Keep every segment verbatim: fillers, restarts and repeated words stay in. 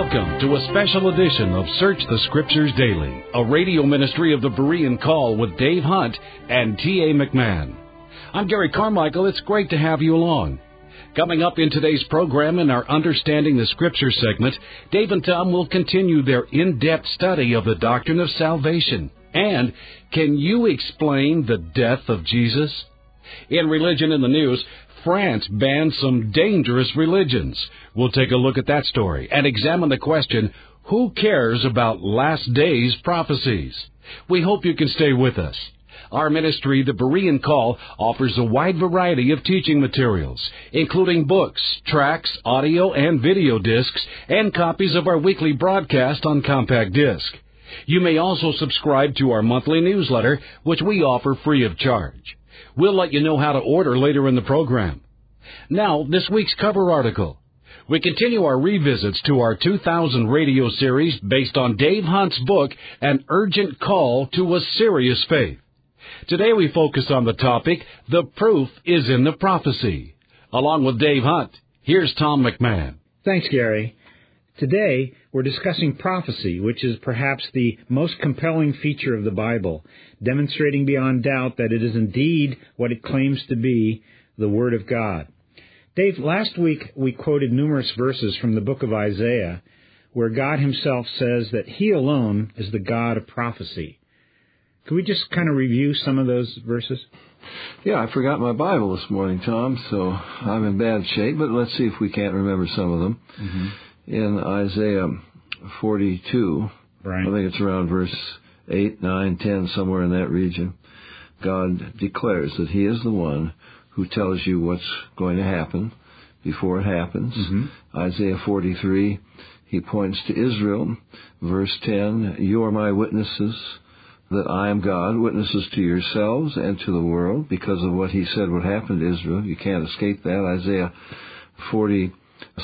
Welcome to a special edition of Search the Scriptures Daily, a radio ministry of the Berean Call with Dave Hunt and T A McMahon. I'm Gary Carmichael. It's great to have you along. Coming up in today's program in our Understanding the Scriptures segment, Dave and Tom will continue their in-depth study of the doctrine of salvation. And can you explain the death of Jesus? In Religion in the News, France banned some dangerous religions. We'll take a look at that story and examine the question, who cares about last days prophecies? We hope you can stay with us. Our ministry, the Berean Call, offers a wide variety of teaching materials, including books, tracts, audio and video discs, and copies of our weekly broadcast on compact disc. You may also subscribe to our monthly newsletter, which we offer free of charge. We'll let you know how to order later in the program. Now, this week's cover article. We continue our revisits to our two thousand radio series based on Dave Hunt's book, An Urgent Call to a Serious Faith. Today we focus on the topic, The Proof is in the Prophecy. Along with Dave Hunt, here's Tom McMahon. Thanks, Gary. Today, we're discussing prophecy, which is perhaps the most compelling feature of the Bible, demonstrating beyond doubt that it is indeed what it claims to be, the Word of God. Dave, last week we quoted numerous verses from the book of Isaiah, where God himself says that he alone is the God of prophecy. Could we just kind of review some of those verses? Yeah, I forgot my Bible this morning, Tom, so I'm in bad shape, but let's see if we can't remember some of them. Mm-hmm. In Isaiah forty-two, right. I think it's around verse eight, nine, ten, somewhere in that region, God declares that he is the one who tells you what's going to happen before it happens. Mm-hmm. Isaiah forty-three, he points to Israel. Verse ten, you are my witnesses that I am God, witnesses to yourselves and to the world, because of what he said would happen to Israel. You can't escape that. Isaiah forty-six,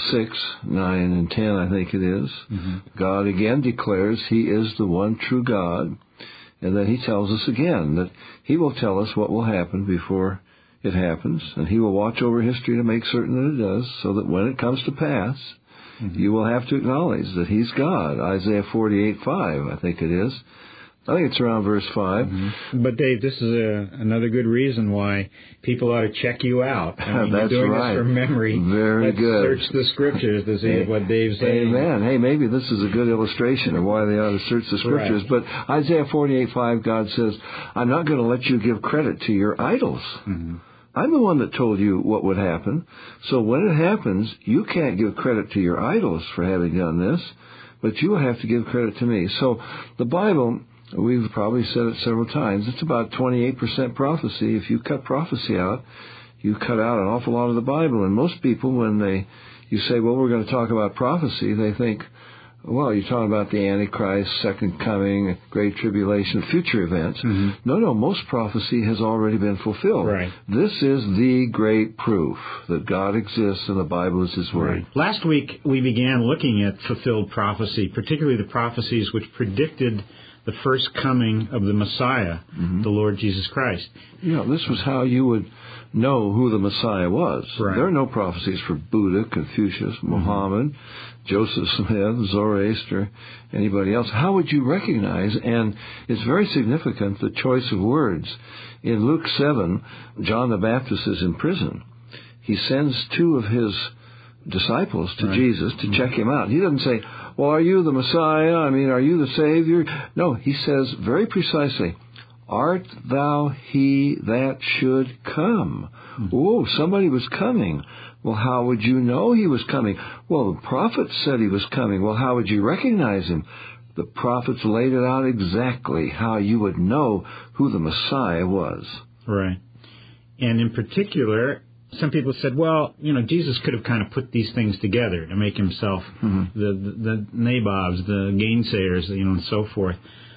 nine and ten, I think it is. Mm-hmm. God again declares he is the one true God, and then he tells us again that he will tell us what will happen before it happens, and he will watch over history to make certain that it does, so that when it comes to pass, mm-hmm. you will have to acknowledge that he's God. Isaiah forty-eight, five, I think it is. I think it's around verse five. Mm-hmm. But, Dave, this is a, another good reason why people ought to check you out. I mean, That's you're doing right. this from memory. Very Let's good. search the Scriptures to see what Dave's saying. Amen. Hey, maybe this is a good illustration of why they ought to search the Scriptures. Right. But Isaiah forty-eight, five, God says, I'm not going to let you give credit to your idols. Mm-hmm. I'm the one that told you what would happen. So when it happens, you can't give credit to your idols for having done this, but you will have to give credit to me. So the Bible, we've probably said it several times, it's about twenty-eight percent prophecy. If you cut prophecy out, you cut out an awful lot of the Bible. And most people, when they you say, well, we're going to talk about prophecy, they think, well, you're talking about the Antichrist, second coming, Great Tribulation, future events. Mm-hmm. No, no, most prophecy has already been fulfilled. Right. This is the great proof that God exists and the Bible is his word. Right. Last week, we began looking at fulfilled prophecy, particularly the prophecies which predicted the first coming of the Messiah, mm-hmm. the Lord Jesus Christ. You know, this was how you would know who the Messiah was. Right. There are no prophecies for Buddha, Confucius, Muhammad, mm-hmm. Joseph Smith, Zoroaster, anybody else. How would you recognize? And it's very significant, the choice of words. In Luke seven, John the Baptist is in prison. He sends two of his disciples to right. Jesus to mm-hmm. check him out. He doesn't say, well, are you the Messiah? I mean, are you the Savior? No, he says very precisely, art thou he that should come? Mm-hmm. Oh, somebody was coming. Well, how would you know he was coming? Well, the prophets said he was coming. Well, how would you recognize him? The prophets laid it out exactly how you would know who the Messiah was. Right. And in particular, some people said, well, you know, Jesus could have kind of put these things together to make himself mm-hmm. the, the, the nabobs, the gainsayers, you know, and so forth.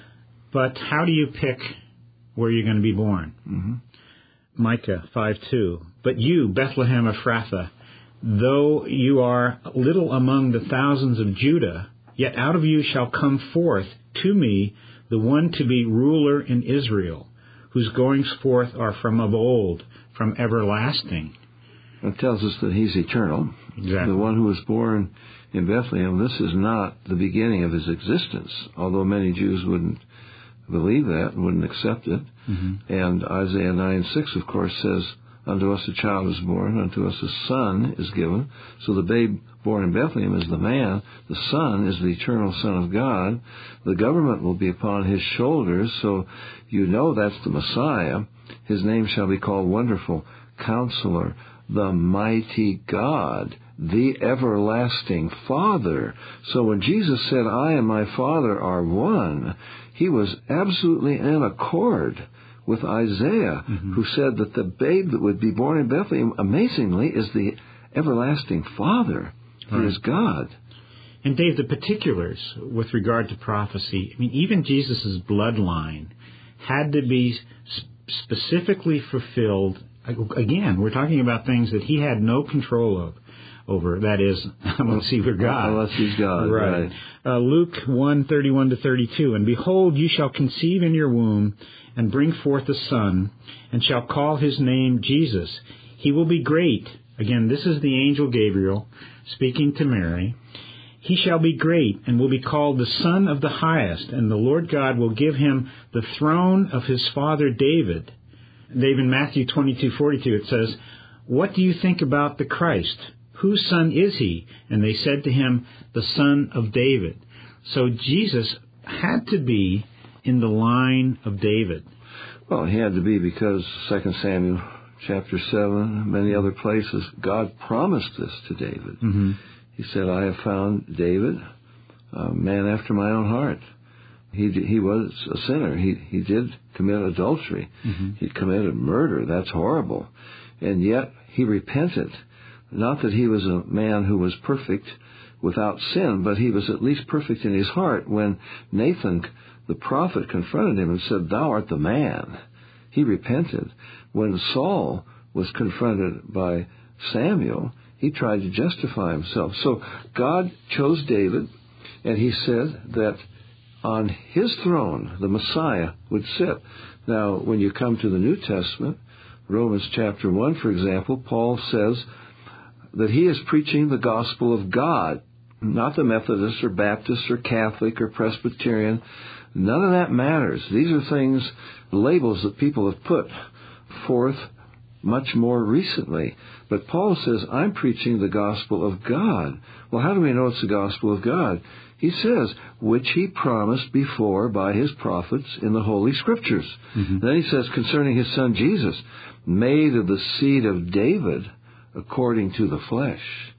But how do you pick where you're going to be born? Mm-hmm. Micah five two. But you, Bethlehem Ephrathah, though you are little among the thousands of Judah, yet out of you shall come forth to me the one to be ruler in Israel, whose goings forth are from of old, from everlasting. It tells us that he's eternal. Exactly. The one who was born in Bethlehem, this is not the beginning of his existence, although many Jews wouldn't believe that and wouldn't accept it. Mm-hmm. And Isaiah nine six, of course, says, unto us a child is born, unto us a son is given. So the babe born in Bethlehem is the man. The son is the eternal Son of God. The government will be upon his shoulders, so you know that's the Messiah. His name shall be called Wonderful, Counselor, the Mighty God, the Everlasting Father. So when Jesus said, I and my Father are one, he was absolutely in accord with Isaiah, mm-hmm. who said that the babe that would be born in Bethlehem, amazingly, is the everlasting Father. He right. is God. And Dave, the particulars with regard to prophecy, I mean, even Jesus' bloodline had to be specifically fulfilled. Again, we're talking about things that he had no control of. Over, that is, unless he were God. Unless he's God, right. right. Uh, Luke one, thirty-one to thirty-two, and behold, you shall conceive in your womb, and bring forth a son, and shall call his name Jesus. He will be great. Again, this is the angel Gabriel speaking to Mary. He shall be great, and will be called the Son of the Highest, and the Lord God will give him the throne of his father David. Dave, in Matthew twenty-two forty-two, it says, what do you think about the Christ? Whose son is he? And they said to him, the son of David. So Jesus had to be in the line of David. Well, he had to be because Second Samuel chapter seven, many other places, God promised this to David. Mm-hmm. He said, I have found David, a man after my own heart. He he was a sinner. He he did commit adultery. Mm-hmm. He committed murder. That's horrible. And yet he repented. Not that he was a man who was perfect without sin, but he was at least perfect in his heart. When Nathan, the prophet, confronted him and said, thou art the man, he repented. When Saul was confronted by Samuel, he tried to justify himself. So God chose David, and he said that on his throne the Messiah would sit. Now, when you come to the New Testament, Romans chapter one, for example, Paul says that he is preaching the gospel of God, not the Methodist or Baptist or Catholic or Presbyterian. None of that matters. These are things, labels that people have put forth much more recently. But Paul says, I'm preaching the gospel of God. Well, how do we know it's the gospel of God? He says, which he promised before by his prophets in the Holy Scriptures. Mm-hmm. Then he says, concerning his son Jesus, made of the seed of David, according to the flesh.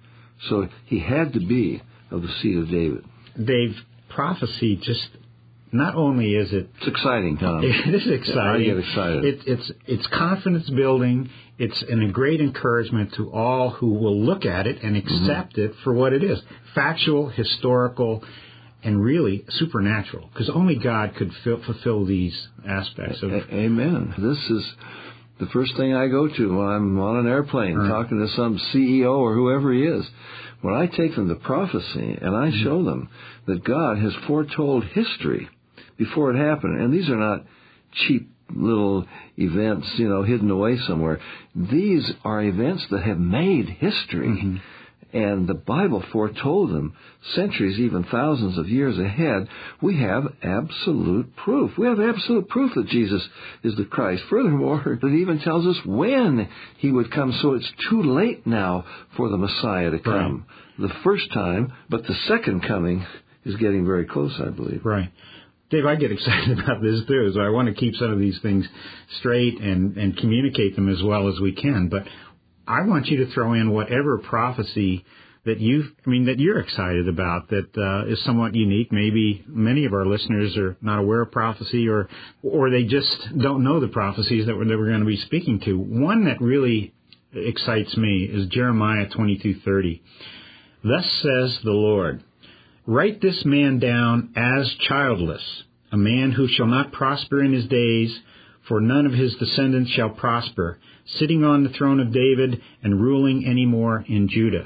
So he had to be of the seed of David. Dave, prophecy just not only is it... It's exciting, Tom. It is exciting. I get excited. It, it's, it's confidence building. It's an, a great encouragement to all who will look at it and accept mm-hmm. it for what it is. Factual, historical, and really supernatural. Because only God could fill, fulfill these aspects of... A- Amen. This is... the first thing I go to when I'm on an airplane right. talking to some C E O or whoever he is, when I take them to prophecy and I mm-hmm. show them that God has foretold history before it happened, and these are not cheap little events, you know, hidden away somewhere. These are events that have made history. Mm-hmm. And the Bible foretold them centuries, even thousands of years ahead. We have absolute proof. We have absolute proof that Jesus is the Christ. Furthermore, it even tells us when he would come. So it's too late now for the Messiah to come. Right. The first time, but the second coming is getting very close, I believe. Right. Dave, I get excited about this, too, so I want to keep some of these things straight and, and communicate them as well as we can. But I want you to throw in whatever prophecy that you, I mean, that you're excited about that uh, is somewhat unique. Maybe many of our listeners are not aware of prophecy, or or they just don't know the prophecies that we're, that we're going to be speaking to. One that really excites me is Jeremiah twenty-two thirty. Thus says the Lord, write this man down as childless, a man who shall not prosper in his days, for none of his descendants shall prosper, sitting on the throne of David and ruling any more in Judah.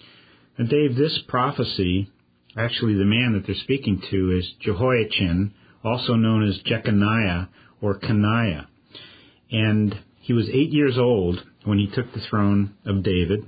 And Dave, this prophecy, actually the man that they're speaking to is Jehoiachin, also known as Jeconiah or Coniah. And He was eight years old when he took the throne of David.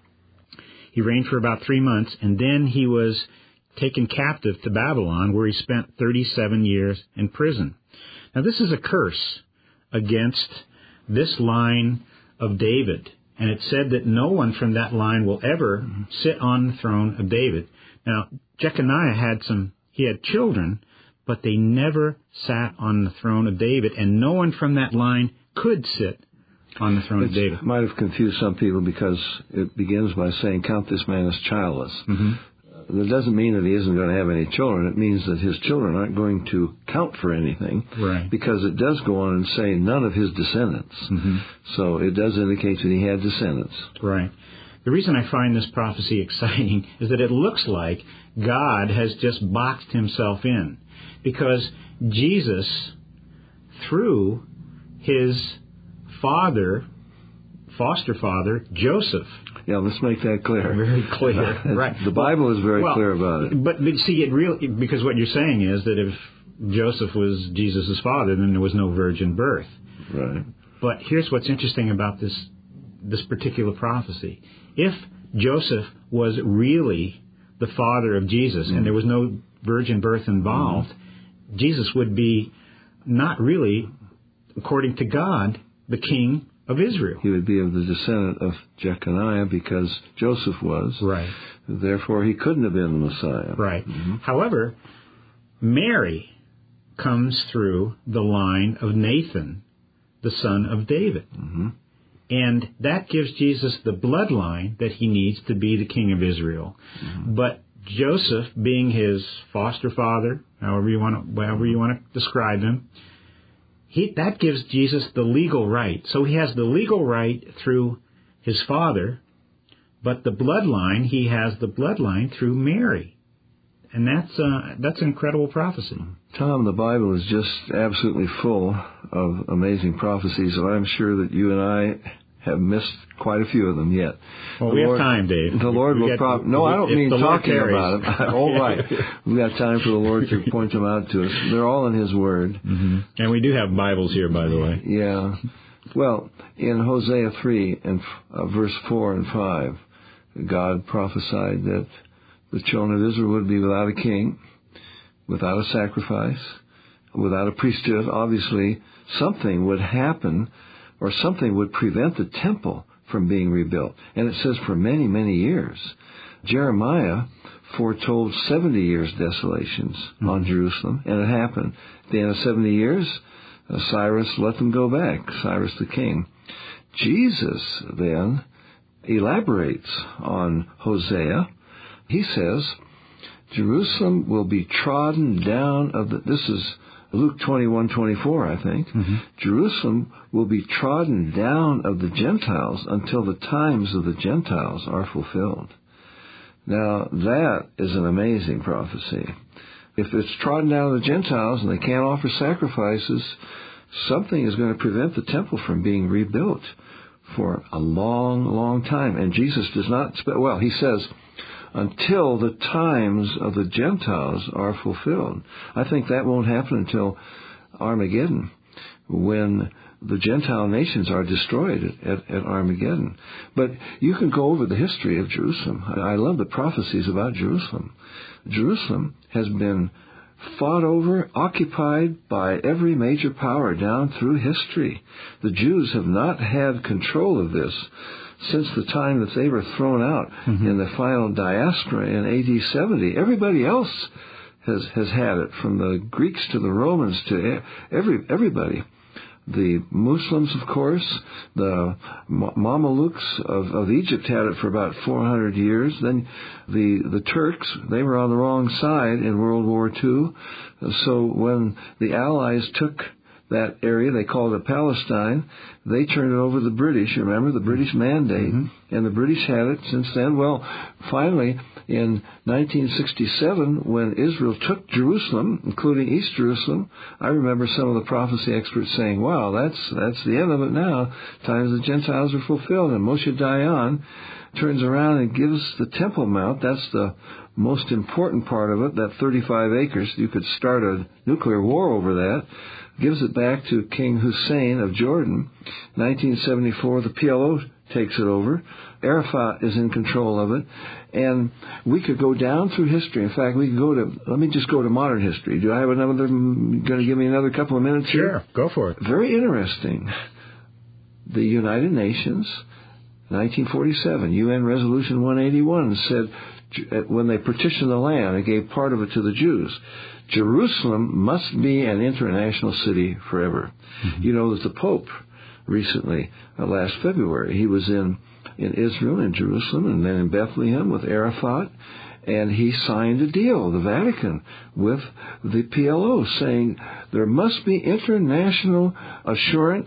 He reigned for about three months, and then he was taken captive to Babylon, where he spent thirty-seven years in prison. Now, this is a curse against this line of David, and it said that no one from that line will ever sit on the throne of David. Now, Jeconiah had some, he had children, but they never sat on the throne of David, and no one from that line could sit on the throne it of David. Might have confused some people because it begins by saying, count this man as childless. Mm-hmm. That doesn't mean that he isn't going to have any children. It means that his children aren't going to count for anything. Right. Because it does go on and say none of his descendants. Mm-hmm. So it does indicate that he had descendants. Right. The reason I find this prophecy exciting is that it looks like God has just boxed himself in. Because Jesus, through his father, foster father, Joseph. Yeah, let's make that clear. Very clear, right. The Bible is very well, clear about it. But, but see, it really, because what you're saying is that if Joseph was Jesus' father, then there was no virgin birth. Right. But here's what's interesting about this this particular prophecy. If Joseph was really the father of Jesus mm. and there was no virgin birth involved, mm. Jesus would be not really, according to God, the king of Israel. He would be of the descendant of Jeconiah because Joseph was. Right. Therefore, he couldn't have been the Messiah. Right. Mm-hmm. However, Mary comes through the line of Nathan, the son of David. Mm-hmm. And that gives Jesus the bloodline that he needs to be the king of Israel. Mm-hmm. But Joseph, being his foster father, however you want to, however you want to describe him, He, that gives Jesus the legal right. So he has the legal right through his father, but the bloodline, he has the bloodline through Mary. And that's uh, that's an incredible prophecy. Tom, the Bible is just absolutely full of amazing prophecies, and I'm sure that you and I have missed quite a few of them yet. Well, the we Lord, have time, Dave. The Lord we will get, prop... No, I don't mean talking about them. All right. We've got time for the Lord to point them out to us. They're all in His Word. Mm-hmm. And we do have Bibles here, by the way. Yeah. Well, in Hosea three and uh, verse four and five, God prophesied that the children of Israel would be without a king, without a sacrifice, without a priesthood. Obviously, something would happen or something would prevent the temple from being rebuilt. And it says for many, many years. Jeremiah foretold seventy years desolations mm-hmm. on Jerusalem, and it happened. At the end of seventy years, uh, Cyrus let them go back, Cyrus the king. Jesus then elaborates on Hosea. He says, Jerusalem will be trodden down of the... This is Luke twenty-one twenty-four, I think. Mm-hmm. Jerusalem will be trodden down of the Gentiles until the times of the Gentiles are fulfilled. Now, that is an amazing prophecy. If it's trodden down of the Gentiles and they can't offer sacrifices, something is going to prevent the temple from being rebuilt for a long, long time. And Jesus does not... Well, he says... until the times of the Gentiles are fulfilled. I think that won't happen until Armageddon, when the Gentile nations are destroyed at, at, at Armageddon. But you can go over the history of Jerusalem. I love the prophecies about Jerusalem. Jerusalem has been fought over, occupied by every major power down through history. The Jews have not had control of this since the time that they were thrown out mm-hmm. in the final diaspora in A D seventy. Everybody else has has had it, from the Greeks to the Romans to every everybody. The Muslims, of course, the Mamelukes of, of Egypt had it for about four hundred years. Then the the Turks, they were on the wrong side in World War Two. So when the Allies took that area, they called it Palestine, they turned it over to the British, remember, the British Mandate, mm-hmm. and the British had it since then. Well, finally, in nineteen sixty-seven, when Israel took Jerusalem, including East Jerusalem, I remember some of the prophecy experts saying, wow, that's that's the end of it now. Times the Gentiles are fulfilled. And Moshe Dayan, turns around and gives the Temple Mount, that's the most important part of it, that thirty-five acres, you could start a nuclear war over that, gives it back to King Hussein of Jordan. nineteen seventy-four, the P L O takes it over. Arafat is in control of it. And we could go down through history. In fact, we could go to, let me just go to modern history. Do I have another, going to give me another couple of minutes here? Sure, go for it. Very interesting. The United Nations, nineteen forty-seven, U N Resolution one eighty-one said, when they partitioned the land and gave part of it to the Jews, Jerusalem must be an international city forever. Mm-hmm. You know that the Pope recently, uh, last February, he was in, in Israel, in Jerusalem, and then in Bethlehem with Arafat, and he signed a deal, the Vatican, with the P L O, saying there must be international assurance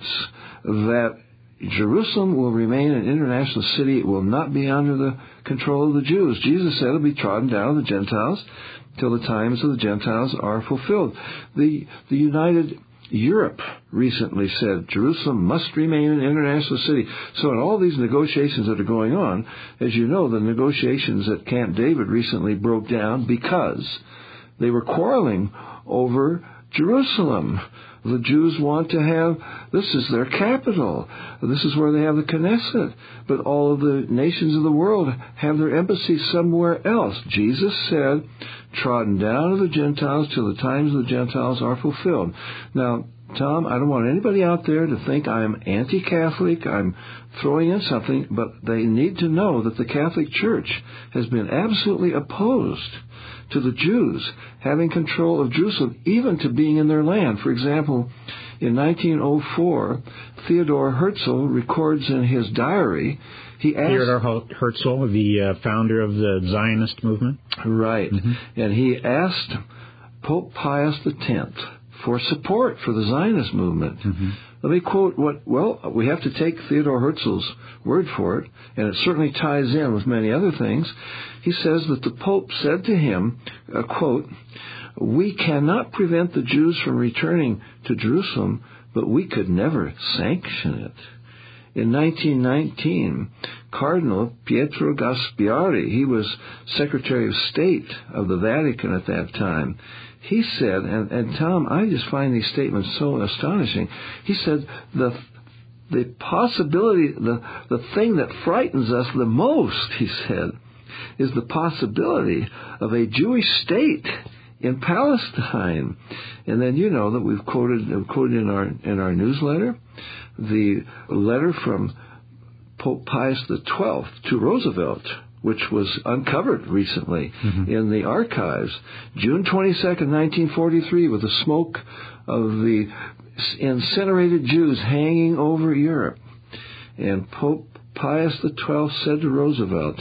that Jerusalem will remain an international city. It will not be under the control of the Jews. Jesus said it will be trodden down of the Gentiles till the times of the Gentiles are fulfilled. The, the United Europe recently said Jerusalem must remain an international city. So in all these negotiations that are going on, as you know, the negotiations at Camp David recently broke down because they were quarreling over Jerusalem. The Jews want to have, this is their capital. This is where they have the Knesset. But all of the nations of the world have their embassies somewhere else. Jesus said, trodden down of the Gentiles till the times of the Gentiles are fulfilled. Now, Tom, I don't want anybody out there to think I'm anti-Catholic, I'm throwing in something, but they need to know that the Catholic Church has been absolutely opposed to the Jews having control of Jerusalem, even to being in their land. For example, in nineteen oh four, Theodor Herzl records in his diary, he asked... Theodor Herzl, the uh, founder of the Zionist movement? Right. Mm-hmm. And he asked Pope Pius the Tenth for support for the Zionist movement. Mm-hmm. Let me quote what, well, we have to take Theodor Herzl's word for it, and it certainly ties in with many other things. He says that the Pope said to him, uh, quote, "We cannot prevent the Jews from returning to Jerusalem, but we could never sanction it." In nineteen nineteen, Cardinal Pietro Gasparri, he was Secretary of State of the Vatican at that time, he said, and, and Tom, I just find these statements so astonishing. He said, the the possibility, the, the thing that frightens us the most, he said, is the possibility of a Jewish state in Palestine. And then you know that we've quoted quoted in our in our newsletter the letter from Pope Pius the Twelfth to Roosevelt, which was uncovered recently mm-hmm. in the archives, June twenty-second, nineteen forty-three, with the smoke of the incinerated Jews hanging over Europe. And Pope Pius the Twelfth said to Roosevelt,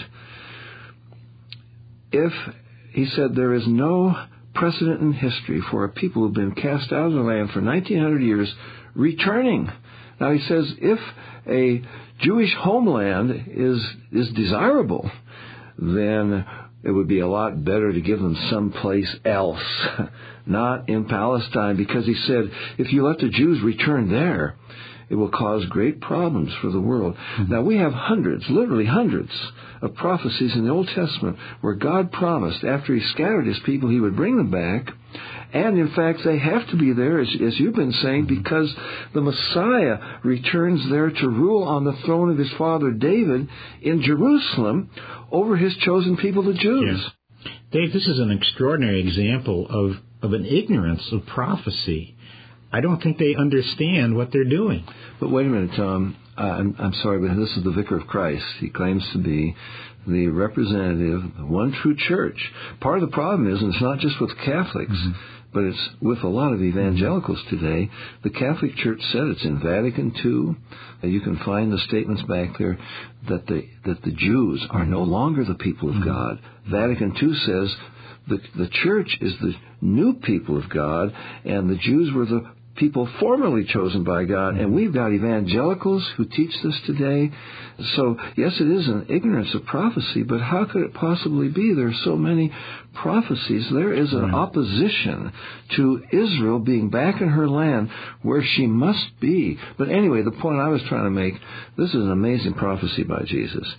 if, he said, there is no precedent in history for a people who have been cast out of the land for nineteen hundred years returning. Now he says, if a Jewish homeland is is desirable, then it would be a lot better to give them someplace else, not in Palestine, because he said, if you let the Jews return there, it will cause great problems for the world. Mm-hmm. Now, we have hundreds, literally hundreds, of prophecies in the Old Testament where God promised after He scattered His people, He would bring them back. And, in fact, they have to be there, as, as you've been saying, mm-hmm. because the Messiah returns there to rule on the throne of His father David in Jerusalem over His chosen people, the Jews. Yeah. Dave, this is an extraordinary example of, of an ignorance of prophecy. I don't think they understand what they're doing. But wait a minute, Tom. Uh, I'm, I'm sorry, but this is the Vicar of Christ. He claims to be the representative of the one true church. Part of the problem is, and it's not just with Catholics, mm-hmm. but it's with a lot of evangelicals today. The Catholic Church said, it's in Vatican Two. Uh, you can find the statements back there that the that the Jews are no longer the people of mm-hmm. God. Vatican Two says the the church is the new people of God, and the Jews were the people formerly chosen by God. And we've got evangelicals who teach this today. So, yes, it is an ignorance of prophecy, but how could it possibly be? There are so many prophecies. There is an opposition to Israel being back in her land where she must be. But anyway, the point I was trying to make, this is an amazing prophecy by Jesus.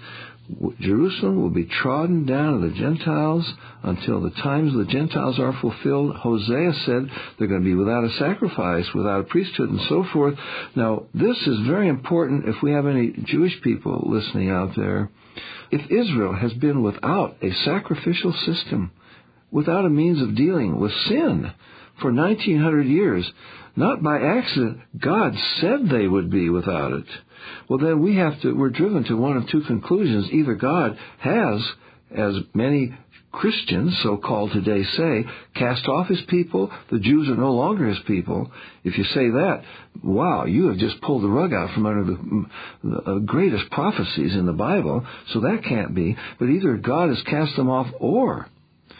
Jerusalem will be trodden down of the Gentiles until the times of the Gentiles are fulfilled. Hosea said they're going to be without a sacrifice, without a priesthood, and so forth. Now, this is very important if we have any Jewish people listening out there. If Israel has been without a sacrificial system, without a means of dealing with sin for nineteen hundred years, not by accident, God said they would be without it. Well, then we have to, we're driven to one of two conclusions. Either God has, as many Christians, so-called today, say, cast off his people, the Jews are no longer his people. If you say that, wow, you have just pulled the rug out from under the, the greatest prophecies in the Bible, so that can't be. But either God has cast them off, or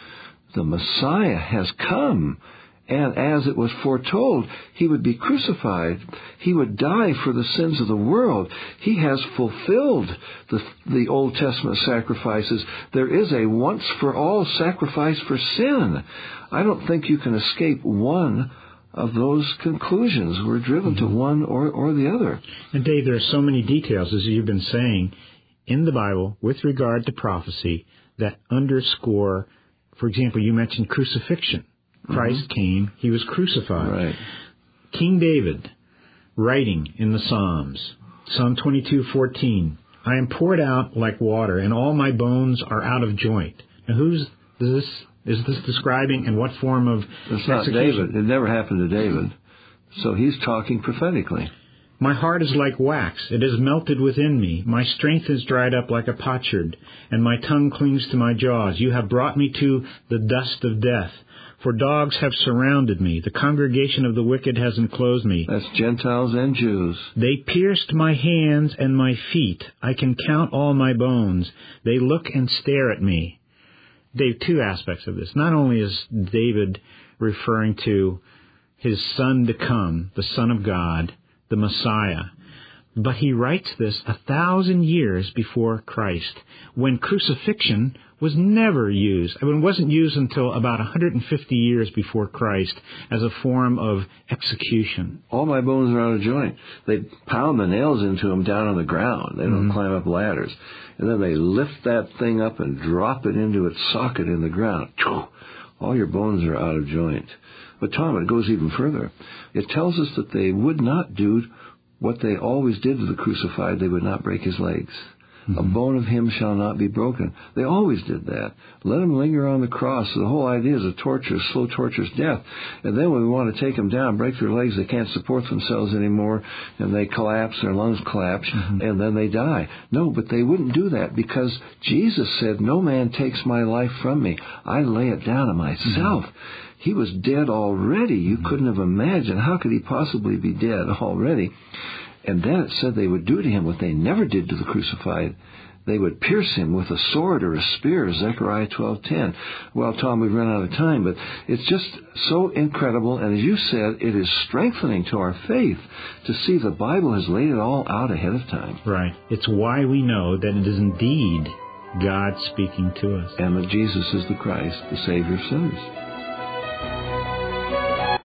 the Messiah has come. And as it was foretold, he would be crucified. He would die for the sins of the world. He has fulfilled the, the Old Testament sacrifices. There is a once-for-all sacrifice for sin. I don't think you can escape one of those conclusions. We're driven mm-hmm. to one or, or the other. And Dave, there are so many details, as you've been saying, in the Bible with regard to prophecy that underscore, for example, you mentioned crucifixion. Christ mm-hmm. came, he was crucified. Right. King David, writing in the Psalms, Psalm twenty-two fourteen, I am poured out like water, and all my bones are out of joint. Now, who's this? Is this describing in what form of It's not David. It never happened to David. So he's talking prophetically. My heart is like wax. It is melted within me. My strength is dried up like a potsherd, and my tongue clings to my jaws. You have brought me to the dust of death. For dogs have surrounded me. The congregation of the wicked has enclosed me. That's Gentiles and Jews. They pierced my hands and my feet. I can count all my bones. They look and stare at me. Dave, two aspects of this. Not only is David referring to his son to come, the Son of God, the Messiah, but he writes this a thousand years before Christ, when crucifixion was never used. I mean, it wasn't used until about one hundred fifty years before Christ as a form of execution. All my bones are out of joint. They pound the nails into them down on the ground. They don't mm-hmm. climb up ladders. And then they lift that thing up and drop it into its socket in the ground. All your bones are out of joint. But Tom, it goes even further. It tells us that they would not do what they always did to the crucified. They would not break his legs. Mm-hmm. A bone of him shall not be broken. They always did that. Let him linger on the cross. The whole idea is a torturous, slow, torturous death. And then when we want to take them down, break their legs, they can't support themselves anymore, and they collapse, their lungs collapse, mm-hmm. and then they die. No, but they wouldn't do that because Jesus said, no man takes my life from me. I lay it down on myself. Mm-hmm. He was dead already. You mm-hmm. couldn't have imagined. How could he possibly be dead already? And then it said they would do to him what they never did to the crucified. They would pierce him with a sword or a spear, Zechariah twelve ten. Well, Tom, we've run out of time, but it's just so incredible. And as you said, it is strengthening to our faith to see the Bible has laid it all out ahead of time. Right. It's why we know that it is indeed God speaking to us. And that Jesus is the Christ, the Savior of sinners.